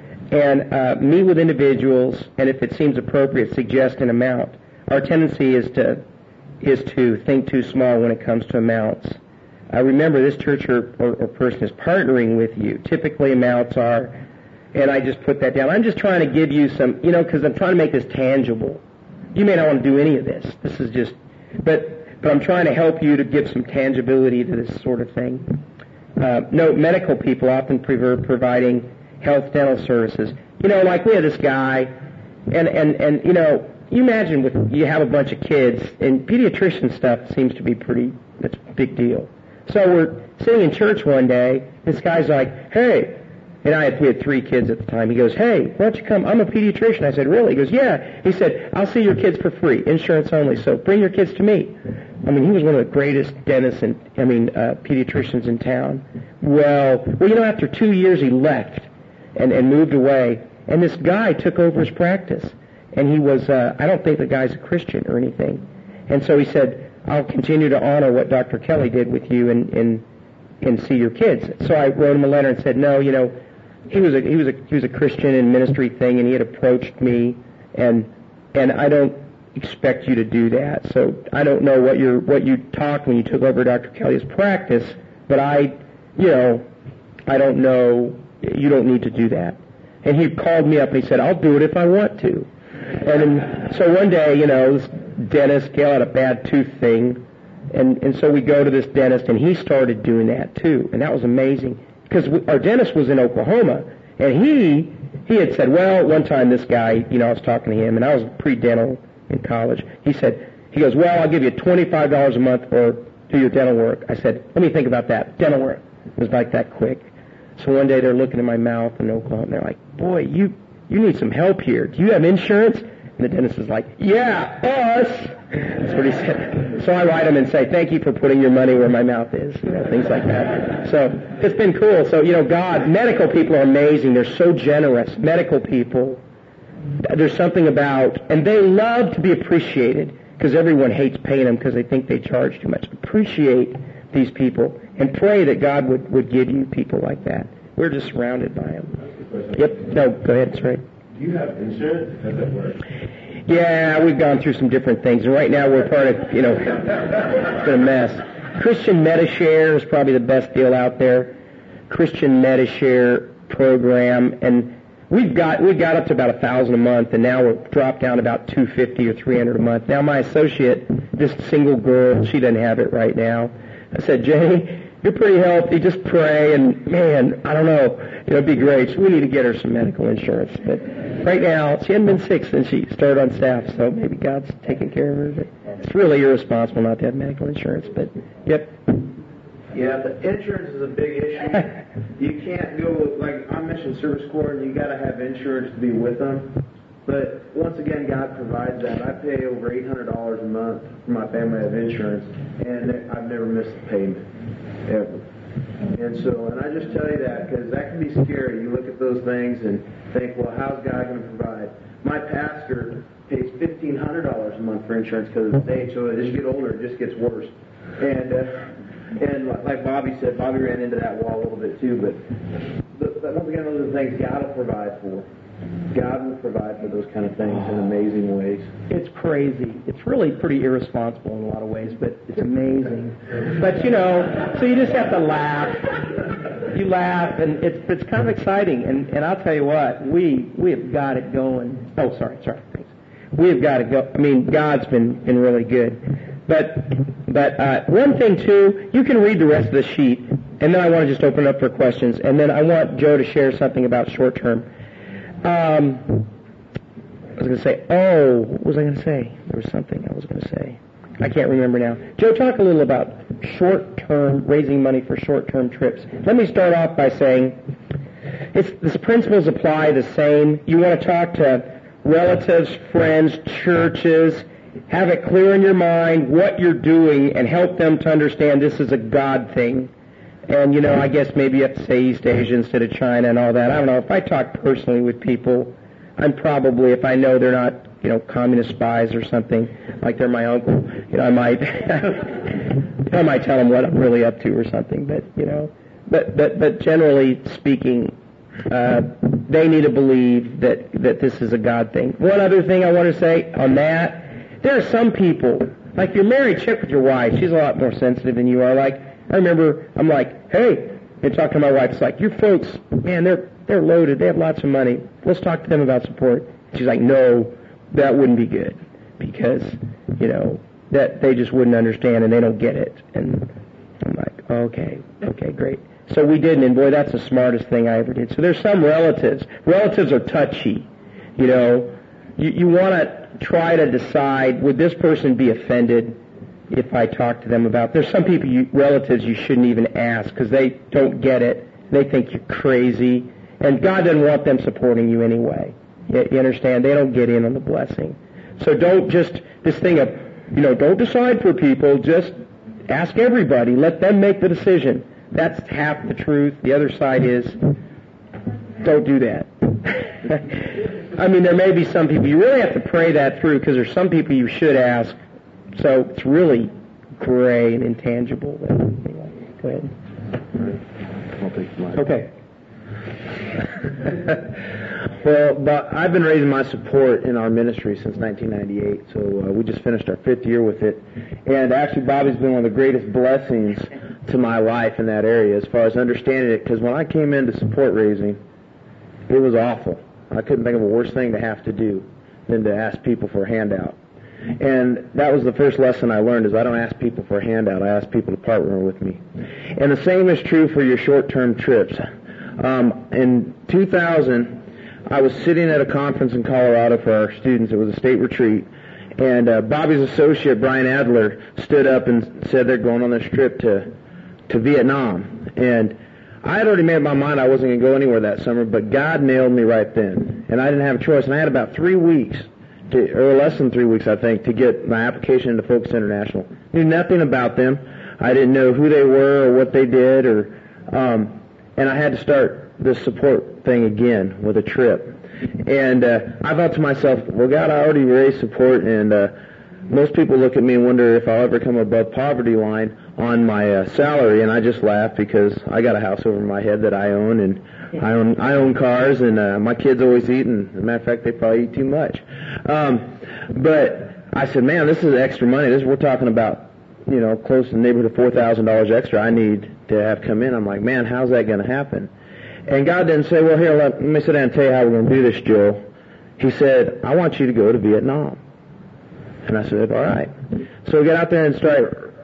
and uh, meet with individuals, and if it seems appropriate, suggest an amount. Our tendency is to is to think too small when it comes to amounts. Uh, remember, this church or, or, or person is partnering with you. Typically, amounts are, and I just put that down. I'm just trying to give you some, you know, because I'm trying to make this tangible. You may not want to do any of this. This is just, but but I'm trying to help you to give some tangibility to this sort of thing. Uh, no, medical people often prefer providing health dental services. You know, like we had this guy, and and and you know. You imagine with you have a bunch of kids, and pediatrician stuff seems to be pretty, that's a big deal. So we're sitting in church one day, this guy's like, hey, and I had, we had three kids at the time. He goes, hey, why don't you come? I'm a pediatrician. I said, really? He goes, yeah. He said, I'll see your kids for free, insurance only, so bring your kids to me. I mean, he was one of the greatest dentists and, I mean, uh, pediatricians in town. Well, well, you know, after two years he left and, and moved away, and this guy took over his practice. And he was, uh, I don't think the guy's a Christian or anything. And so he said, I'll continue to honor what Doctor Kelly did with you and, and, and see your kids. So I wrote him a letter and said, no, you know, he was a, he was a, he was a Christian and ministry thing, and he had approached me, and, and I don't expect you to do that. So I don't know what you what you talked when you took over Doctor Kelly's practice, but I, you know, I don't know, you don't need to do that. And he called me up and he said, I'll do it if I want to. And then, so one day, you know, this dentist, Gail had a bad tooth thing, and, and so we go to this dentist, and he started doing that too, and that was amazing, because our dentist was in Oklahoma, and he he had said, well, one time this guy, you know, I was talking to him, and I was pre-dental in college, he said, he goes, well, I'll give you twenty-five dollars a month for do your dental work. I said, let me think about that. Dental work. It was like that quick. So one day they're looking in my mouth in Oklahoma, and they're like, boy, you... you need some help here. Do you have insurance? And the dentist is like, yeah, us. That's what he said. So I write him and say, thank you for putting your money where my mouth is. You know, things like that. So it's been cool. So, you know, God, medical people are amazing. They're so generous. Medical people, there's something about, and they love to be appreciated, because everyone hates paying them because they think they charge too much. Appreciate these people and pray that God would, would give you people like that. We're just surrounded by them. Yep. No, go ahead. It's right. Do you have insurance? How does that work? Yeah, we've gone through some different things, and right now we're part of, you know, it's been a mess. Christian Medishare is probably the best deal out there. Christian Medishare program, and we've got we got up to about a thousand a month, and now we're dropped down to about two fifty or three hundred a month. Now my associate, this single girl, she doesn't have it right now. I said, Jay, you're pretty healthy. Just pray, and man, I don't know. You know, it'd be great. We need to get her some medical insurance. But right now, she hadn't been sick since she started on staff, so maybe God's taking care of her. But it's really irresponsible not to have medical insurance. But yep. Yeah, the insurance is a big issue. You can't go, like I mentioned Service Corps, and you got to have insurance to be with them. But once again, God provides that. I pay over eight hundred dollars a month for my family to have insurance, and I've never missed a payment, ever. And so, and I just tell you that because that can be scary. You look at those things and think, well, how's God going to provide? My pastor pays fifteen hundred dollars a month for insurance because of his age, so as you get older, it just gets worse. And uh, and like Bobby said, Bobby ran into that wall a little bit too, but, but, but once again, those are the things God will provide for. God will provide for those kind of things in amazing ways. It's crazy. It's really pretty irresponsible in a lot of ways, but it's amazing. But, you know, so you just have to laugh. You laugh, and it's it's kind of exciting. And, and I'll tell you what, we we have got it going. Oh, sorry, sorry. Thanks. We have got it go. I mean, God's been, been really good. But but uh, one thing, too, you can read the rest of the sheet, and then I want to just open it up for questions. And then I want Joe to share something about short-term. Um, I was going to say, oh, what was I going to say? There was something I was going to say. I can't remember now. Joe, talk a little about short-term, raising money for short-term trips. Let me start off by saying, it's, the principles apply the same. You want to talk to relatives, friends, churches, have it clear in your mind what you're doing, and help them to understand this is a God thing. And, you know, I guess maybe you have to say East Asia instead of China and all that. I don't know. If I talk personally with people, I'm probably, if I know they're not, you know, communist spies or something, like they're my uncle, you know, I might, I might tell them what I'm really up to or something. But, you know, but, but, but generally speaking, uh, they need to believe that, that this is a God thing. One other thing I want to say on that, there are some people, like if you're married, check with your wife. She's a lot more sensitive than you are. Like, I remember, I'm like, hey, and talking to my wife, it's like, your folks, man, they're they're loaded, they have lots of money. Let's talk to them about support. She's like, no, that wouldn't be good, because, you know, that they just wouldn't understand and they don't get it. And I'm like, okay, okay, great. So we didn't, and boy, that's the smartest thing I ever did. So there's some relatives. Relatives are touchy, you know. You, you want to try to decide, would this person be offended if I talk to them about, there's some people, you, relatives, you shouldn't even ask because they don't get it. They think you're crazy. And God doesn't want them supporting you anyway. You, you understand? They don't get in on the blessing. So don't just, this thing of, you know, don't decide for people. Just ask everybody. Let them make the decision. That's half the truth. The other side is, don't do that. I mean, there may be some people, you really have to pray that through because there's some people you should ask. So it's really gray and intangible. Anyway, go ahead. I'll take the mic. Okay. Well, but I've been raising my support in our ministry since nineteen ninety-eight, so uh, we just finished our fifth year with it. And actually, Bobby's been one of the greatest blessings to my life in that area as far as understanding it, because when I came into support raising, it was awful. I couldn't think of a worse thing to have to do than to ask people for a handout. And that was the first lesson I learned, is I don't ask people for a handout. I ask people to partner with me. And the same is true for your short-term trips. Um, in two thousand, I was sitting at a conference in Colorado for our students. It was a state retreat. And uh, Bobby's associate, Brian Adler, stood up and said they're going on this trip to, to Vietnam. And I had already made up my mind I wasn't going to go anywhere that summer, but God nailed me right then. And I didn't have a choice. And I had about three weeks To, or less than three weeks, I think, to get my application into Focus International. Knew nothing about them. I didn't know who they were or what they did, or um, and I had to start this support thing again with a trip. And uh, I thought to myself, well, God, I already raised support, and uh, most people look at me and wonder if I'll ever come above poverty line on my uh, salary, and I just laugh because I got a house over my head that I own, and I own I own cars, and uh, my kids always eat, and as a matter of fact, they probably eat too much. Um, but I said, man, this is extra money. This we're talking about, you know, close to the neighborhood of four thousand dollars extra I need to have come in. I'm like, man, how's that going to happen? And God didn't say, well, here, let, let me sit down and tell you how we're going to do this, Joe. He said, I want you to go to Vietnam. And I said, all right. So we got out there and started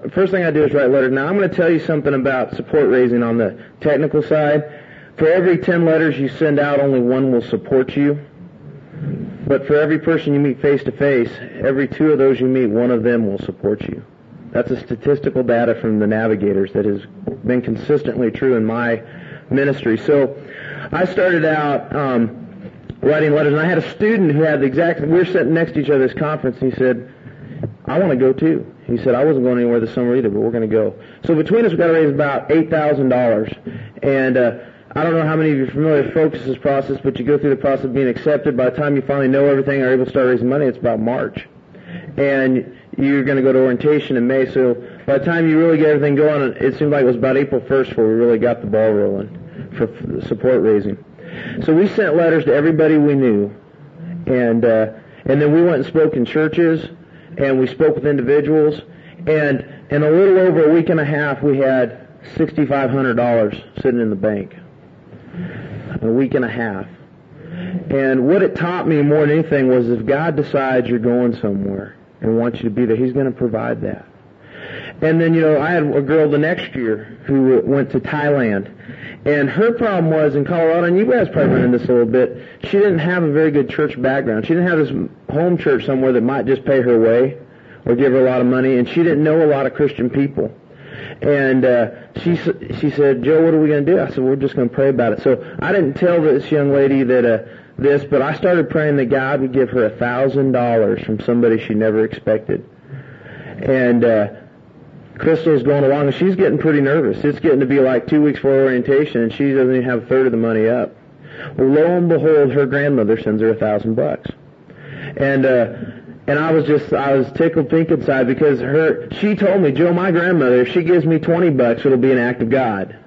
first thing I do is write letters. Now, I'm going to tell you something about support raising on the technical side. For every ten letters you send out, only one will support you. But for every person you meet face-to-face, every two of those you meet, one of them will support you. That's a statistical data from the Navigators that has been consistently true in my ministry. So I started out um, writing letters, and I had a student who had the exact, we were sitting next to each other at this conference, and he said, I want to go too. He said, I wasn't going anywhere this summer either, but we're going to go. So between us, we've got to raise about eight thousand dollars. And uh, I don't know how many of you are familiar with Focus's process, but you go through the process of being accepted. By the time you finally know everything and are able to start raising money, it's about March. And you're going to go to orientation in May. So by the time you really get everything going, it seemed like it was about April first before we really got the ball rolling for support raising. So we sent letters to everybody we knew. And, uh, and then we went and spoke in churches. And we spoke with individuals, and in a little over a week and a half, we had six thousand five hundred dollars sitting in the bank. A week and a half. And what it taught me more than anything was if God decides you're going somewhere and wants you to be there, He's going to provide that. And then, you know, I had a girl the next year who went to Thailand. And her problem was in Colorado, and you guys probably run into this a little bit, she didn't have a very good church background. She didn't have this home church somewhere that might just pay her way or give her a lot of money, and she didn't know a lot of Christian people. And uh, she she said, Joe, what are we going to do? I said, we're just going to pray about it. So I didn't tell this young lady that uh, this, but I started praying that God would give her a thousand dollars from somebody she never expected. And uh, Crystal's going along, and she's getting pretty nervous. It's getting to be like two weeks before orientation, and she doesn't even have a third of the money up. Well, lo and behold, her grandmother sends her a thousand bucks. And uh, and I was just, I was tickled pink inside because her, she told me, Joe, my grandmother, if she gives me twenty bucks, it'll be an act of God.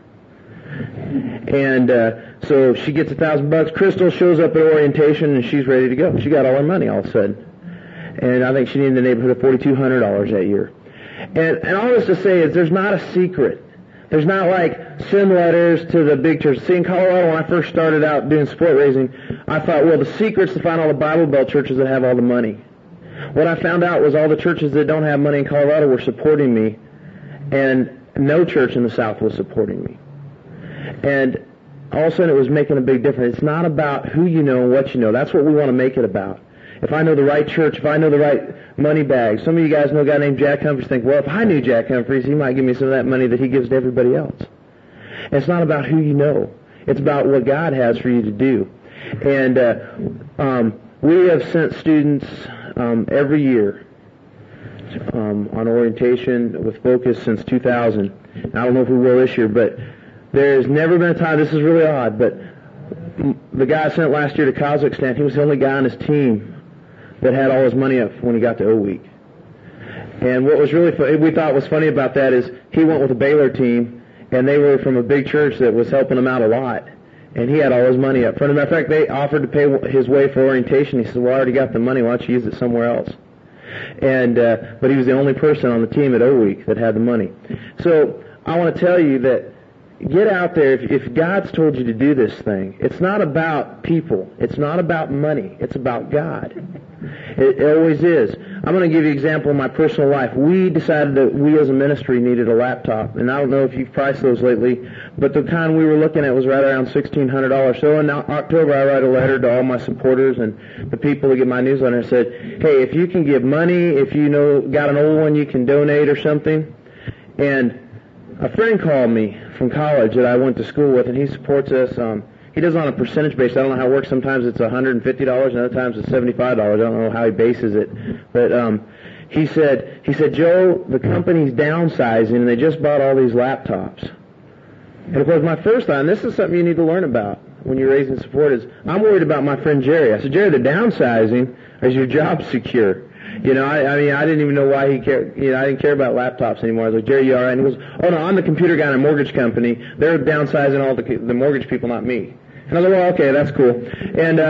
And uh, so she gets a thousand bucks. Crystal shows up at orientation, and she's ready to go. She got all her money all of a sudden. And I think she needed in the neighborhood of forty-two hundred dollars that year. And, and all this to say is there's not a secret. There's not like send letters to the big church. See, in Colorado, when I first started out doing support raising, I thought, well, the secret's to find all the Bible Belt churches that have all the money. What I found out was all the churches that don't have money in Colorado were supporting me, and no church in the South was supporting me. And all of a sudden it was making a big difference. It's not about who you know and what you know. That's what we want to make it about. If I know the right church, if I know the right money bag. Some of you guys know a guy named Jack Humphreys. Think, well, if I knew Jack Humphreys, he might give me some of that money that he gives to everybody else. And it's not about who you know. It's about what God has for you to do. And uh, um, we have sent students um, every year um, on orientation with Focus since two thousand. I don't know if we will this year, but there's never been a time, this is really odd, but the guy I sent last year to Kazakhstan, he was the only guy on his team that had all his money up when he got to O Week. And what was really fun, we thought was funny about that is he went with a Baylor team, and they were from a big church that was helping him out a lot. And he had all his money up front. As a matter of fact, they offered to pay his way for orientation. He said, well, I already got the money. Why don't you use it somewhere else? And uh, but he was the only person on the team at O Week that had the money. So I want to tell you that get out there. If, if God's told you to do this thing, it's not about people. It's not about money. It's about God. It, it always is. I'm going to give you an example of my personal life. We decided that we as a ministry needed a laptop. And I don't know if you've priced those lately, but the kind we were looking at was right around sixteen hundred dollars. So in October, I write a letter to all my supporters and the people that get my newsletter and said, hey, if you can give money, if you know got an old one you can donate or something. And a friend called me from college that I went to school with, and he supports us. Um, he does it on a percentage basis. I don't know how it works. Sometimes it's one hundred fifty dollars, and other times it's seventy-five dollars. I don't know how he bases it. But um, he said, he said, Joe, the company's downsizing, and they just bought all these laptops. And of course, my first thought, and this is something you need to learn about when you're raising support, is I'm worried about my friend Jerry. I said, Jerry, they're downsizing. Is your job secure? You know, I, I mean, I didn't even know why he cared. You know, I didn't care about laptops anymore. I was like, Jerry, you all right? And he goes, oh, no, I'm the computer guy in a mortgage company. They're downsizing all the the mortgage people, not me. And I was like, well, okay, that's cool. And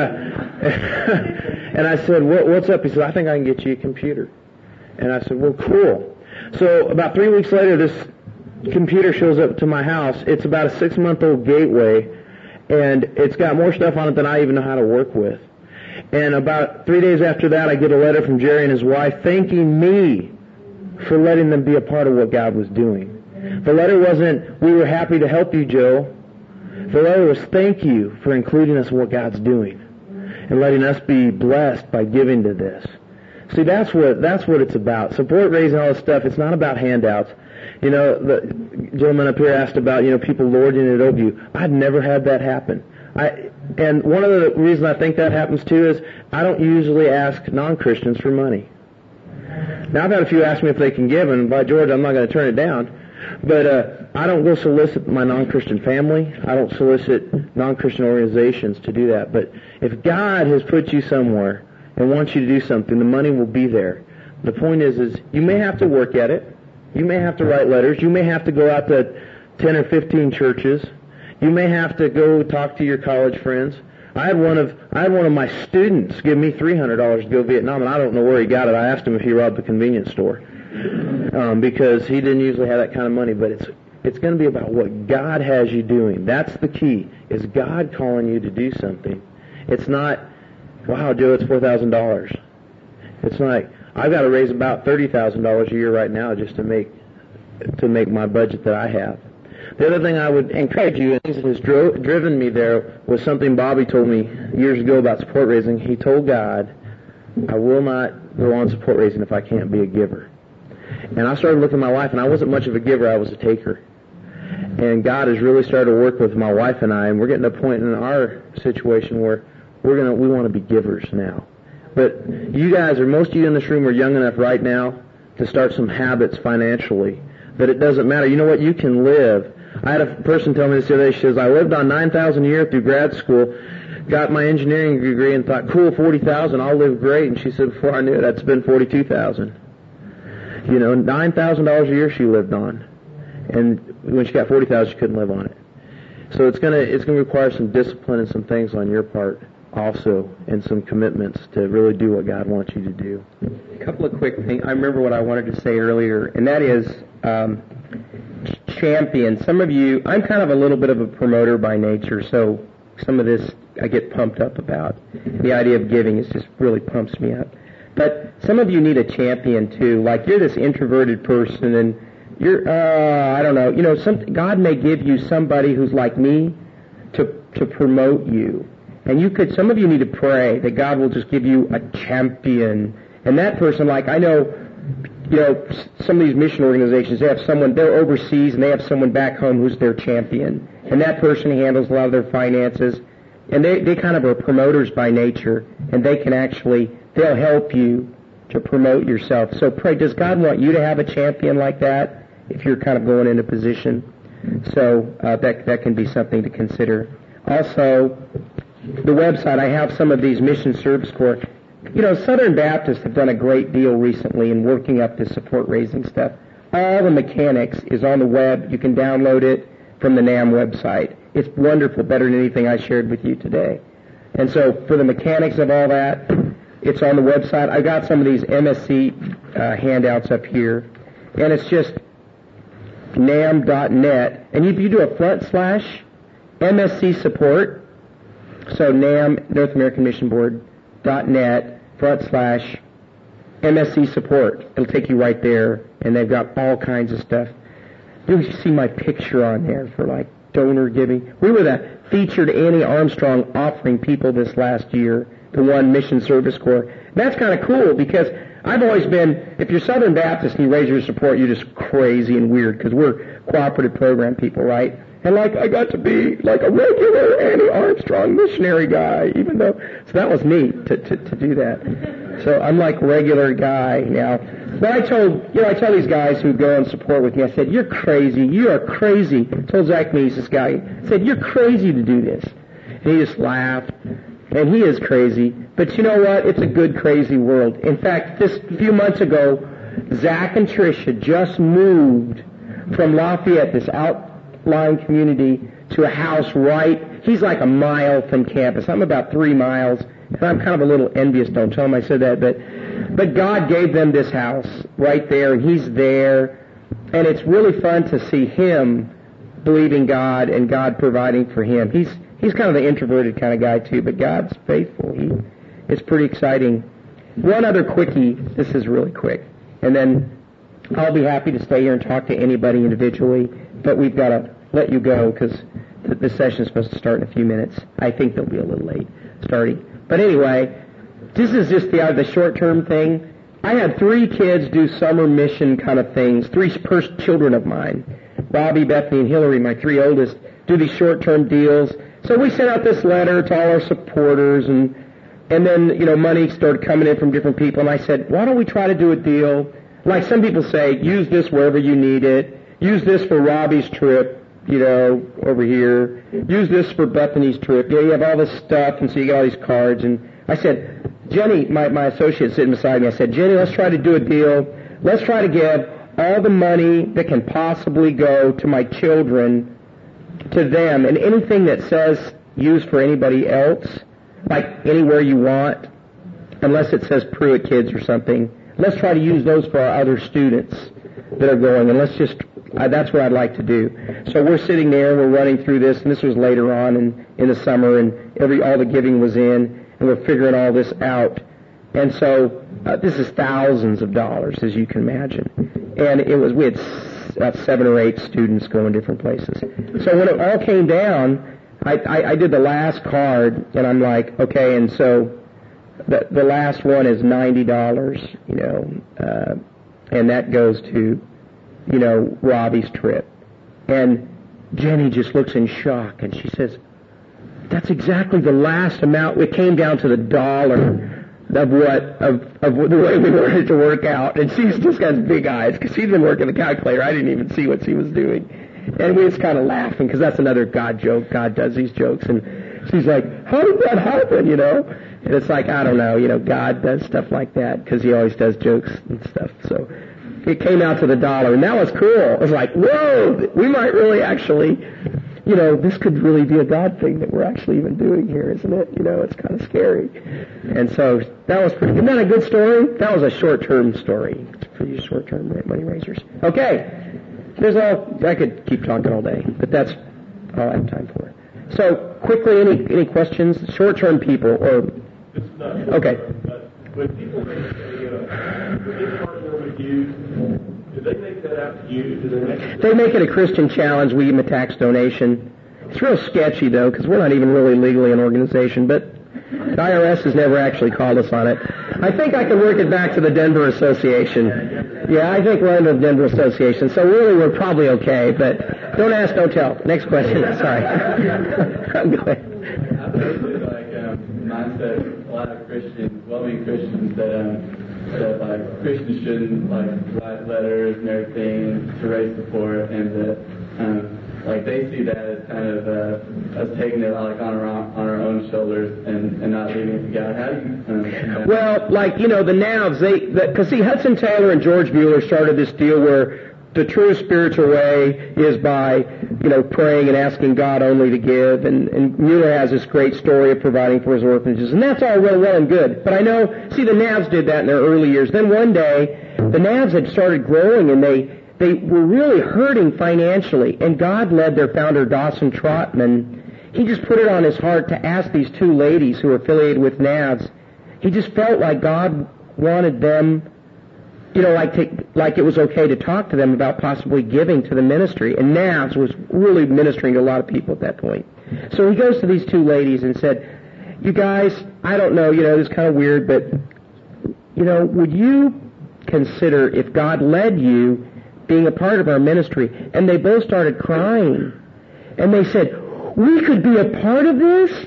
uh, and I said, what, what's up? He said, I think I can get you a computer. And I said, well, cool. So about three weeks later, this computer shows up to my house. It's about a six-month-old Gateway, and it's got more stuff on it than I even know how to work with. And about three days after that, I get a letter from Jerry and his wife thanking me for letting them be a part of what God was doing. The letter wasn't, we were happy to help you, Joe. The letter was, thank you for including us in what God's doing and letting us be blessed by giving to this. See, that's what that's what it's about. Support raising, all this stuff, it's not about handouts. You know, the gentleman up here asked about, you know, people lording it over you. I've never had that happen. I And one of the reasons I think that happens, too, is I don't usually ask non-Christians for money. Now, I've had a few ask me if they can give, and by George, I'm not going to turn it down. But uh, I don't go solicit my non-Christian family. I don't solicit non-Christian organizations to do that. But if God has put you somewhere and wants you to do something, the money will be there. The point is, is you may have to work at it. You may have to write letters. You may have to go out to ten or fifteen churches. You may have to go talk to your college friends. I had one of I had one of my students give me three hundred dollars to go to Vietnam, and I don't know where he got it. I asked him if he robbed the convenience store, um, because he didn't usually have that kind of money. But it's it's going to be about what God has you doing. That's the key. Is God calling you to do something? It's not, wow, Joe, it's four thousand dollars. It's like, I've got to raise about thirty thousand dollars a year right now just to make to make my budget that I have. The other thing I would encourage you, and things that has dro- driven me there, was something Bobby told me years ago about support raising. He told God, I will not go on support raising if I can't be a giver. And I started looking at my life, and I wasn't much of a giver, I was a taker. And God has really started to work with my wife and I, and we're getting to a point in our situation where we're gonna we want to be givers now. But you guys, or most of you in this room, are young enough right now to start some habits financially that it doesn't matter. You know what? You can live. I had a person tell me this the other day. She says, I lived on nine thousand dollars a year through grad school, got my engineering degree, and thought, cool, forty thousand dollars, I'll live great. And she said, before I knew it, I'd spent forty-two thousand dollars. You know, nine thousand dollars a year she lived on. And when she got forty thousand dollars, she couldn't live on it. So it's going to it's going to require some discipline and some things on your part also, and some commitments to really do what God wants you to do. A couple of quick things. I remember what I wanted to say earlier, and that is um, champion. Some of you, I'm kind of a little bit of a promoter by nature, so some of this I get pumped up about. The idea of giving is just really pumps me up. But some of you need a champion too. Like, you're this introverted person, and you're, uh, I don't know, you know, some, God may give you somebody who's like me to to promote you. And you could, some of you need to pray that God will just give you a champion. And that person, like, I know, you know, some of these mission organizations, they have someone, they're overseas, and they have someone back home who's their champion. And that person handles a lot of their finances. And they, they kind of are promoters by nature, and they can actually, they'll help you to promote yourself. So pray, does God want you to have a champion like that if you're kind of going in a position? So uh, that that can be something to consider. Also, the website, I have some of these Mission Service Corps. You know, Southern Baptists have done a great deal recently in working up this support raising stuff. All the mechanics is on the web. You can download it from the NAM website. It's wonderful, better than anything I shared with you today. And so for the mechanics of all that, it's on the website. I got some of these M S C uh, handouts up here, and it's just nam dot net. And if you do a front slash M S C support, so NAM, North American Mission Board, dot net, front slash M S C support. It'll take you right there, and they've got all kinds of stuff. You'll see my picture on there for, like, donor giving. We were the featured Annie Armstrong offering people this last year, the one Mission Service Corps. And that's kind of cool, because I've always been, if you're Southern Baptist and you raise your support, you're just crazy and weird, because we're cooperative program people, right? And like, I got to be like a regular Annie Armstrong missionary guy, even though, so that was neat to, to, to do that. So I'm like regular guy now. But I told, you know, I tell these guys who go and support with me, I said, you're crazy, you are crazy. I told Zach Meese, this guy, I said, you're crazy to do this. And he just laughed. And he is crazy. But you know what? It's a good, crazy world. In fact, this few months ago, Zach and Tricia just moved from Lafayette, this outlying community, to a house right, he's like a mile from campus. I'm about three miles. And I'm kind of a little envious, don't tell him I said that, but but God gave them this house right there, and he's there. And it's really fun to see him believing God and God providing for him. He's he's kind of the introverted kind of guy too, but God's faithful. He it's pretty exciting. One other quickie, this is really quick, and then I'll be happy to stay here and talk to anybody individually, but we've got to let you go because the, the session is supposed to start in a few minutes. I think they'll be a little late starting. But anyway, this is just the, uh, the short-term thing. I had three kids do summer mission kind of things, three pers- children of mine, Robbie, Bethany, and Hillary, my three oldest, do these short-term deals. So we sent out this letter to all our supporters, and and then, you know, money started coming in from different people, and I said, why don't we try to do a deal? Like some people say, use this wherever you need it. Use this for Robbie's trip, you know, over here. Use this for Bethany's trip. Yeah, you have all this stuff, and so you get all these cards. And I said, Jenny, my, my associate sitting beside me, I said, Jenny, let's try to do a deal. Let's try to give all the money that can possibly go to my children to them, and anything that says use for anybody else, like anywhere you want, unless it says Pruitt Kids or something, let's try to use those for our other students that are going, and let's just, uh, that's what I'd like to do. So we're sitting there, we're running through this, and this was later on in, in the summer, and every all the giving was in, and we're figuring all this out. And so uh, this is thousands of dollars, as you can imagine. And it was, we had about seven or eight students going different places. So when it all came down, I, I, I did the last card, and I'm like, okay, and so the, the last one is ninety dollars, you know, uh, and that goes to, you know, Robbie's trip. And Jenny just looks in shock, and she says, that's exactly the last amount. It came down to the dollar of what, of, of the way we wanted it to work out. And she's just got big eyes, because she's been working the calculator. I didn't even see what she was doing. And we was kind of laughing, because that's another God joke. God does these jokes. And she's like, how did that happen, you know? And it's like, I don't know, you know, God does stuff like that, because he always does jokes and stuff. So it came out to the dollar, and that was cool. It was like, whoa, we might really actually, you know, this could really be a God thing that we're actually even doing here, isn't it? You know, it's kind of scary. And so that was pretty good. Isn't that a good story? That was a short-term story for you short-term money raisers. Okay. There's all, I could keep talking all day, but that's all I have time for. So, quickly, any any questions? Short-term people, or... It's not okay. But when people make a, uh, when they partner with you, do they make that out to you? Do they make They make it a Christian challenge. We give them a tax donation. It's real sketchy, though, because we're not even really legally an organization, but the I R S has never actually called us on it. I think I can work it back to the Denver Association. Yeah, I think we're under the Denver Association, so really we're probably okay, but don't ask, don't tell. Next question. Sorry. Go ahead. I believe like um, mindset, a lot of Christians, well-meaning Christians, that um, that like Christians shouldn't like write letters and everything to raise support, and that um, like they see that as kind of uh, us taking it like on our on our own shoulders and, and not leaving it to God. How do you? Um, well, like you know, the Navs, they because see Hudson Taylor and George Bueller started this deal where the true spiritual way is by, you know, praying and asking God only to give. And, and Mueller has this great story of providing for his orphanages. And that's all real well and good. But I know, see, the Navs did that in their early years. Then one day, the Navs had started growing, and they, they were really hurting financially. And God led their founder, Dawson Trotman. He just put it on his heart to ask these two ladies who were affiliated with Navs. He just felt like God wanted them, you know, like to, like it was okay to talk to them about possibly giving to the ministry. And Navs was really ministering to a lot of people at that point. So he goes to these two ladies and said, you guys, I don't know, you know, this is kind of weird, but, you know, would you consider if God led you being a part of our ministry? And they both started crying. And they said, we could be a part of this?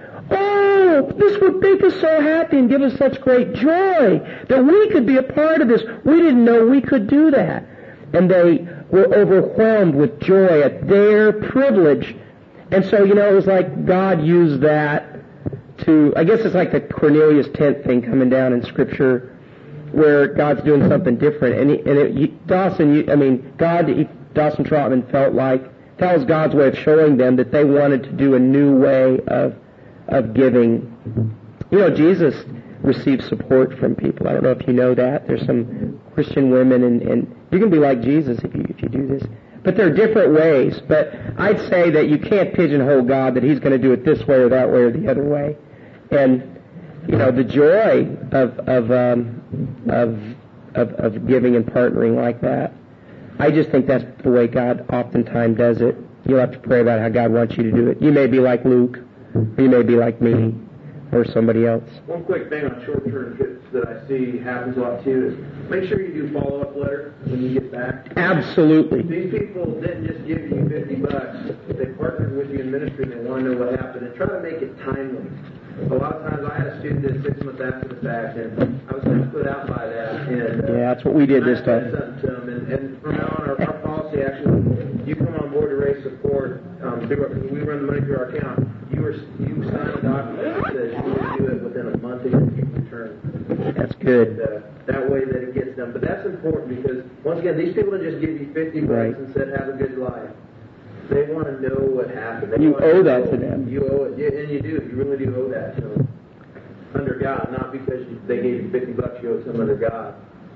Oh, this would make us so happy and give us such great joy that we could be a part of this. We didn't know we could do that. And they were overwhelmed with joy at their privilege. And so, you know, it was like God used that to, I guess it's like the Cornelius tent thing coming down in Scripture where God's doing something different. And, he, and it, he, Dawson, you, I mean, God, he, Dawson Trotman felt like that was God's way of showing them that they wanted to do a new way of of giving. You know, Jesus received support from people. I don't know if you know that. There's some Christian women, and, and you can be like Jesus if you if you do this. But there are different ways. But I'd say that you can't pigeonhole God that He's going to do it this way or that way or the other way. And you know, the joy of of um, of of, of giving and partnering like that. I just think that's the way God oftentimes does it. You'll have to pray about how God wants you to do it. You may be like Luke, or you may be like me, or somebody else. One quick thing on short-term trips that I see happens a lot too is make sure you do follow-up letter when you get back. Absolutely. These people didn't just give you fifty bucks. They partnered with you in ministry and they want to know what happened. And try to make it timely. A lot of times I had a student that six months after the fact, and I was kind of put out by that. And, uh, yeah, that's what we did this I time. said something to them, and, and from now on, our, our policy actually, you come on board to raise support. Um, through our, we run the money through our account. You were you sign a document that says you will do it within a month of your return. That's good. And, uh, that way that it gets done. But that's important because once again, these people don't just give you fifty bucks Right. and said have a good life. They want to know what happened. They You want owe to that know. to them. You owe it, yeah, and you do. You really do owe that to them. Under God, not because you, they gave you fifty bucks. You owe it to them under God.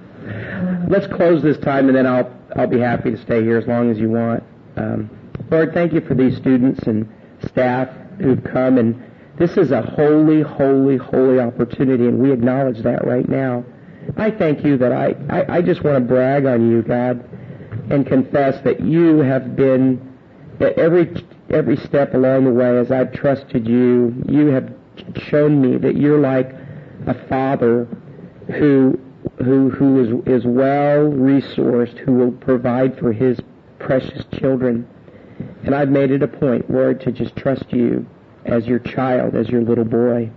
Let's close this time, and then I'll I'll be happy to stay here as long as you want. Um, Lord, thank you for these students and staff who've come, and this is a holy, holy, holy opportunity, and we acknowledge that right now. I thank you that I, I, I just want to brag on you, God, and confess that you have been, that every every step along the way as I've trusted you, you have shown me that you're like a father who who who is is well resourced, who will provide for his precious children. And I've made it a point, Lord, to just trust you as your child, as your little boy.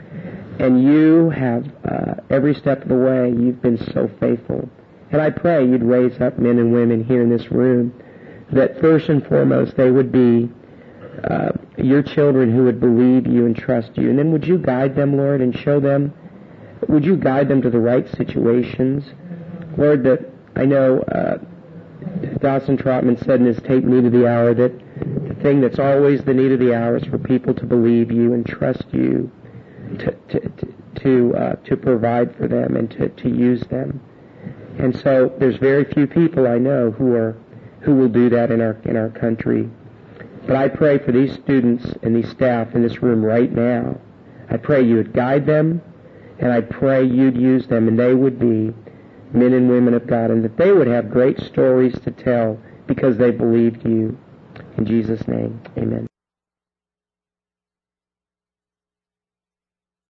And you have, uh, every step of the way, you've been so faithful. And I pray you'd raise up men and women here in this room, that first and foremost they would be uh, your children who would believe you and trust you. And then would you guide them, Lord, and show them, would you guide them to the right situations? Lord, that I know uh, Dawson Trotman said in his tape, Need of the Hour, that the thing that's always the need of the hour is for people to believe you and trust you to to to, to, uh, to provide for them and to, to use them. And so there's very few people I know who are who will do that in our in our country. But I pray for these students and these staff in this room right now. I pray you would guide them, and I pray you'd use them, and they would be men and women of God, and that they would have great stories to tell because they believed you. In Jesus' name, amen.